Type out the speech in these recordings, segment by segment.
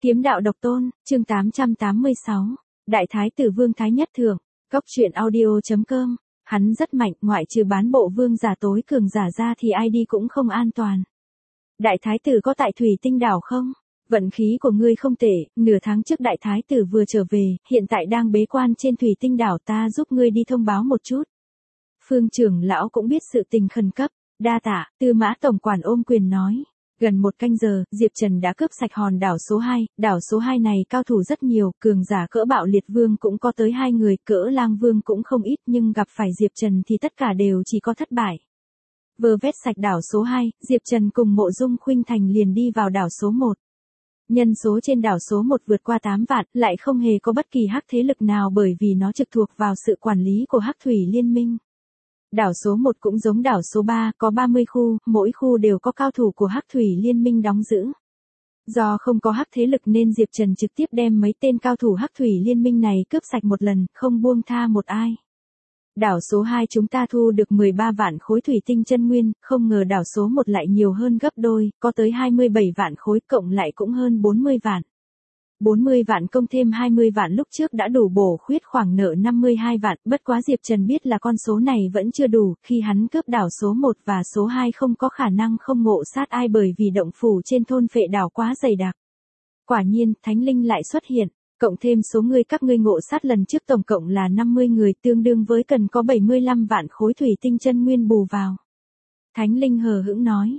Kiếm đạo độc tôn, chương 886. Đại thái tử Vương Thái Nhất Thượng, Cốc truyện audio.com. Hắn rất mạnh, ngoại trừ bán bộ vương giả tối cường giả ra thì ai đi cũng không an toàn. Đại thái tử có tại Thủy Tinh đảo không? Vận khí của ngươi không tệ, nửa tháng trước đại thái tử vừa trở về, hiện tại đang bế quan trên Thủy Tinh đảo, ta giúp ngươi đi thông báo một chút. Phương trưởng lão cũng biết sự tình khẩn cấp, đa tạ, Tư Mã tổng quản ôm quyền nói. Gần một canh giờ, Diệp Trần đã cướp sạch hòn đảo số 2, đảo số 2 này cao thủ rất nhiều, cường giả cỡ Bạo Liệt Vương cũng có tới 2 người, cỡ Lang Vương cũng không ít, nhưng gặp phải Diệp Trần thì tất cả đều chỉ có thất bại. Vừa vét sạch đảo số 2, Diệp Trần cùng Mộ Dung Khuynh Thành liền đi vào đảo số 1. Nhân số trên đảo số 1 vượt qua 8 vạn, lại không hề có bất kỳ hắc thế lực nào bởi vì nó trực thuộc vào sự quản lý của Hắc Thủy Liên Minh. Đảo số 1 cũng giống đảo số 3, có 30 khu, mỗi khu đều có cao thủ của Hắc Thủy Liên Minh đóng giữ. Do không có hắc thế lực nên Diệp Trần trực tiếp đem mấy tên cao thủ Hắc Thủy Liên Minh này cướp sạch một lần, không buông tha một ai. Đảo số 2 chúng ta thu được 13 vạn khối thủy tinh chân nguyên, không ngờ đảo số 1 lại nhiều hơn gấp đôi, có tới 27 vạn khối, cộng lại cũng hơn 40 vạn. 40 vạn công thêm 20 vạn lúc trước đã đủ bổ khuyết khoản nợ 52 vạn, bất quá Diệp Trần biết là con số này vẫn chưa đủ, khi hắn cướp đảo số 1 và số 2 không có khả năng không ngộ sát ai bởi vì động phủ trên thôn phệ đảo quá dày đặc. Quả nhiên, Thánh Linh lại xuất hiện, cộng thêm số người các ngươi ngộ sát lần trước tổng cộng là 50 người, tương đương với cần có 75 vạn khối thủy tinh chân nguyên bù vào. Thánh Linh hờ hững nói,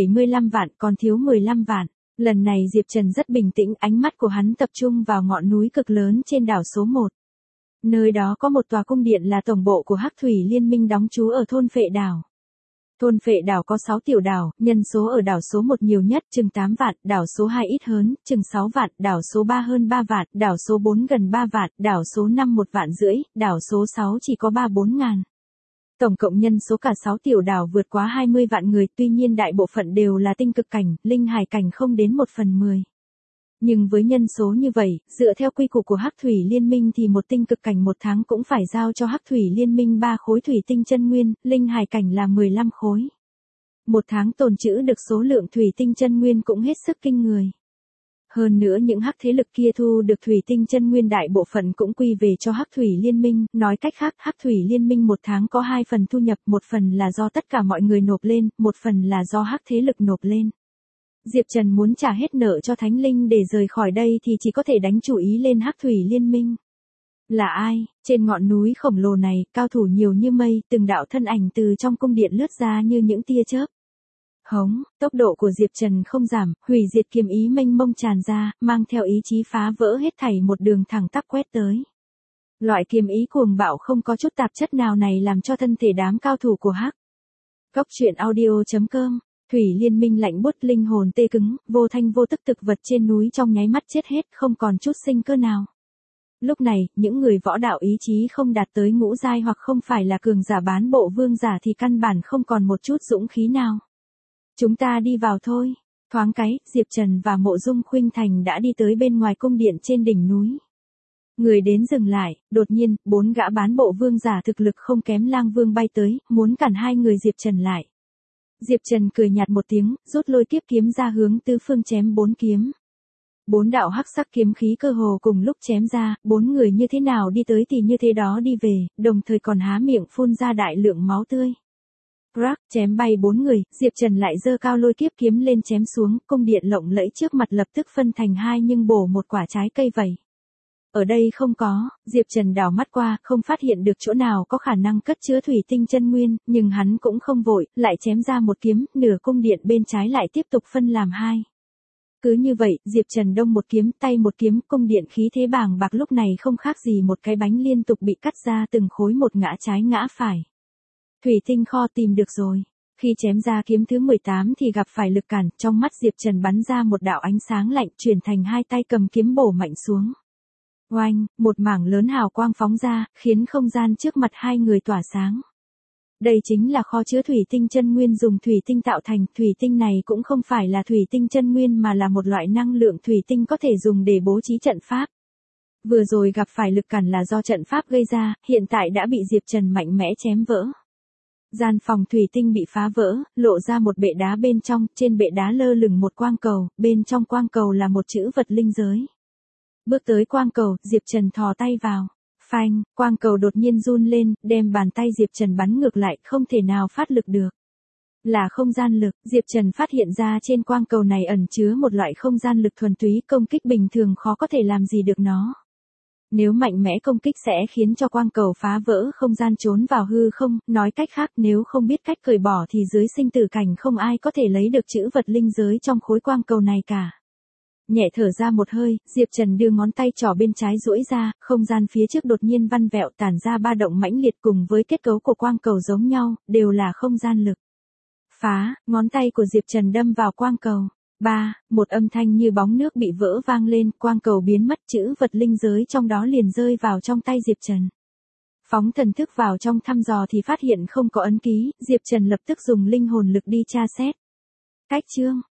75 vạn còn thiếu 15 vạn. Lần này Diệp Trần rất bình tĩnh, ánh mắt của hắn tập trung vào ngọn núi cực lớn trên đảo số 1. Nơi đó có một tòa cung điện là tổng bộ của Hắc Thủy Liên Minh đóng trú ở thôn Phệ Đảo. Thôn Phệ Đảo có 6 tiểu đảo, nhân số ở đảo số 1 nhiều nhất, chừng 8 vạn, đảo số 2 ít hơn, chừng 6 vạn, đảo số 3 hơn 3 vạn, đảo số 4 gần 3 vạn, đảo số 5 1 vạn rưỡi, đảo số 6 chỉ có 3-4 ngàn. Tổng cộng nhân số cả 6 tiểu đảo vượt quá 20 vạn người, tuy nhiên đại bộ phận đều là tinh cực cảnh, linh hải cảnh không đến 1/10. Nhưng với nhân số như vậy, dựa theo quy củ của Hắc Thủy Liên Minh thì một tinh cực cảnh một tháng cũng phải giao cho Hắc Thủy Liên Minh 3 khối thủy tinh chân nguyên, linh hải cảnh là 15 khối. Một tháng tồn trữ được số lượng thủy tinh chân nguyên cũng hết sức kinh người. Hơn nữa những hắc thế lực kia thu được thủy tinh chân nguyên đại bộ phận cũng quy về cho Hắc Thủy Liên Minh, nói cách khác Hắc Thủy Liên Minh một tháng có 2 phần thu nhập, một phần là do tất cả mọi người nộp lên, một phần là do hắc thế lực nộp lên. Diệp Trần muốn trả hết nợ cho Thánh Linh để rời khỏi đây thì chỉ có thể đánh chủ ý lên Hắc Thủy Liên Minh. Là ai? Trên ngọn núi khổng lồ này, cao thủ nhiều như mây, từng đạo thân ảnh từ trong cung điện lướt ra như những tia chớp. Hống, tốc độ của Diệp Trần không giảm, hủy diệt kiếm ý mênh mông tràn ra, mang theo ý chí phá vỡ hết thảy một đường thẳng tắp quét tới. Loại kiếm ý cuồng bạo không có chút tạp chất nào này làm cho thân thể đám cao thủ của Hắc Cốc truyện audio.com. Thủy Liên Minh lạnh buốt, linh hồn tê cứng, vô thanh vô tức thực vật trên núi trong nháy mắt chết hết, không còn chút sinh cơ nào. Lúc này, những người võ đạo ý chí không đạt tới ngũ giai hoặc không phải là cường giả bán bộ vương giả thì căn bản không còn một chút dũng khí nào. Chúng ta đi vào thôi. Thoáng cái, Diệp Trần và Mộ Dung Khuynh Thành đã đi tới bên ngoài cung điện trên đỉnh núi. Người đến dừng lại, đột nhiên, 4 gã bán bộ vương giả thực lực không kém Lang Vương bay tới, muốn cản hai người Diệp Trần lại. Diệp Trần cười nhạt một tiếng, rút lôi kiếp kiếm ra hướng tứ phương chém 4 kiếm. 4 đạo hắc sắc kiếm khí cơ hồ cùng lúc chém ra, 4 người như thế nào đi tới thì như thế đó đi về, đồng thời còn há miệng phun ra đại lượng máu tươi. Crack, chém bay 4 người, Diệp Trần lại giơ cao lôi kiếp kiếm lên chém xuống, cung điện lộng lẫy trước mặt lập tức phân thành hai nhưng bổ một quả trái cây vẩy. Ở đây không có, Diệp Trần đảo mắt qua, không phát hiện được chỗ nào có khả năng cất chứa thủy tinh chân nguyên, nhưng hắn cũng không vội, lại chém ra một kiếm, nửa cung điện bên trái lại tiếp tục phân làm hai. Cứ như vậy, Diệp Trần đông một kiếm, tay một kiếm, cung điện khí thế bàng bạc lúc này không khác gì một cái bánh liên tục bị cắt ra từng khối, một ngã trái ngã phải. Thủy tinh kho tìm được rồi. Khi chém ra kiếm thứ 18 thì gặp phải lực cản, trong mắt Diệp Trần bắn ra một đạo ánh sáng lạnh, chuyển thành hai tay cầm kiếm bổ mạnh xuống. Oanh, một mảng lớn hào quang phóng ra, khiến không gian trước mặt hai người tỏa sáng. Đây chính là kho chứa thủy tinh chân nguyên dùng thủy tinh tạo thành, thủy tinh này cũng không phải là thủy tinh chân nguyên mà là một loại năng lượng thủy tinh có thể dùng để bố trí trận pháp. Vừa rồi gặp phải lực cản là do trận pháp gây ra, hiện tại đã bị Diệp Trần mạnh mẽ chém vỡ. Gian phòng thủy tinh bị phá vỡ, lộ ra một bệ đá bên trong, trên bệ đá lơ lửng một quang cầu, bên trong quang cầu là một chữ vật linh giới. Bước tới quang cầu, Diệp Trần thò tay vào. Phanh, quang cầu đột nhiên run lên, đem bàn tay Diệp Trần bắn ngược lại, không thể nào phát lực được. Là không gian lực, Diệp Trần phát hiện ra trên quang cầu này ẩn chứa một loại không gian lực thuần túy, công kích bình thường khó có thể làm gì được nó. Nếu mạnh mẽ công kích sẽ khiến cho quang cầu phá vỡ không gian trốn vào hư không, nói cách khác nếu không biết cách cởi bỏ thì dưới sinh tử cảnh không ai có thể lấy được chữ vật linh giới trong khối quang cầu này cả. Nhẹ thở ra một hơi, Diệp Trần đưa ngón tay trỏ bên trái duỗi ra, không gian phía trước đột nhiên vặn vẹo tản ra ba động mãnh liệt cùng với kết cấu của quang cầu giống nhau, đều là không gian lực. Phá, ngón tay của Diệp Trần đâm vào quang cầu. Một âm thanh như bóng nước bị vỡ vang lên, quang cầu biến mất, chữ vật linh giới trong đó liền rơi vào trong tay Diệp Trần. Phóng thần thức vào trong thăm dò thì phát hiện không có ấn ký, Diệp Trần lập tức dùng linh hồn lực đi tra xét. Cách chương,